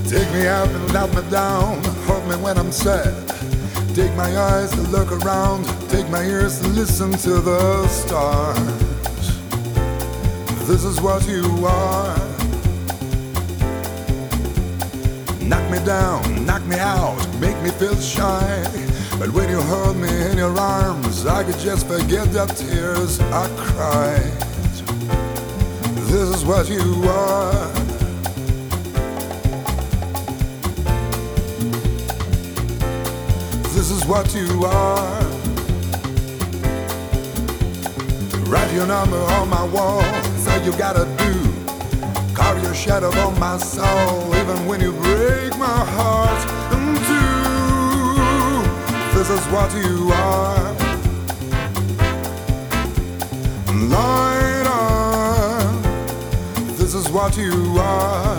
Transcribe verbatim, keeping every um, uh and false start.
Take me out and let me down, hold me when I'm sad. Take my eyes to look around, take my ears to listen to the stars. This is what you are. Knock me down, knock me out, make me feel shy. But when you hold me in your arms, I could just forget the tears I cried. This is what you are. This is what you are. Write your number on my wall, say you gotta do. Carve your shadow on my soul, even when you break my heart in two. This is what you are. Light on. This is what you are.